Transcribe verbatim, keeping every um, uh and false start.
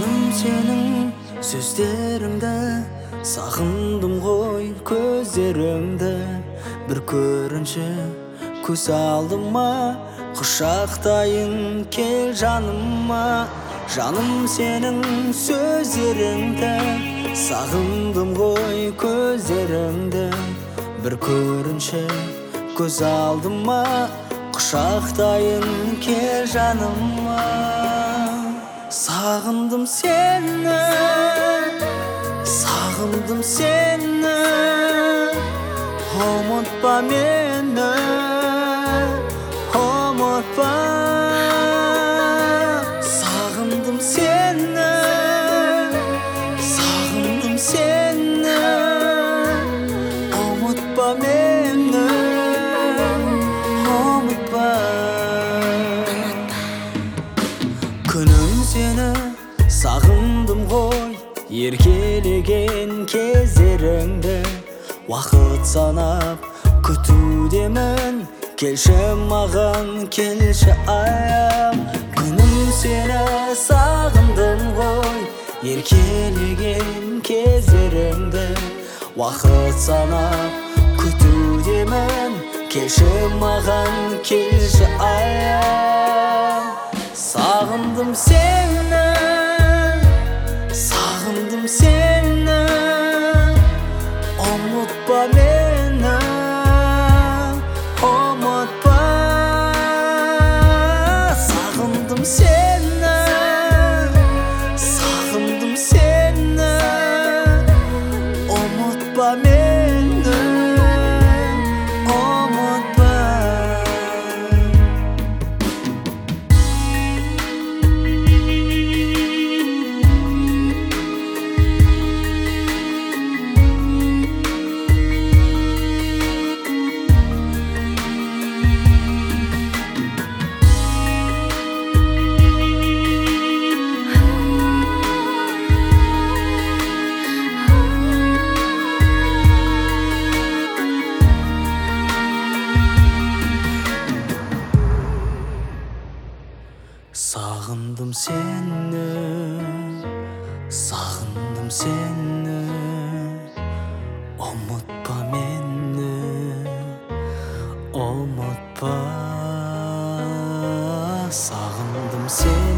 Жаным сенің сөздеріңді, сағындым ғой көздеріңді. Бір көрінші көз алдыма, құшақтайын кел жаныма. Жаным сенің сөздеріңді, сағындым ғой көздеріңді. Бір көрінші көз алдыма, құшақтайын кел жаныма. Сағындым сені, сағындым сені, ұмытпа мені, ұмытпа. Сағындым сені, сағындым сені, ұмытпа мені, ұмытпа. Күнім сені сағындым ғой, еркелеген кездеріңді. Уақыт санап күтудемін, келші маған, келші аяп. Күнім сені сағындым ғой, еркелеген кездеріңді. Уақыт санап күтудемін, келші маған, келші аяп. Сағындым сені, сағындым сені, ұмытпа мені, ұмытпа. Сағындым сені, сағындым сені, ұмытпа мені, ұмытпа. Сағындым сені, сағындым сені, ұмытпа мені, ұмытпа. Сағындым сені.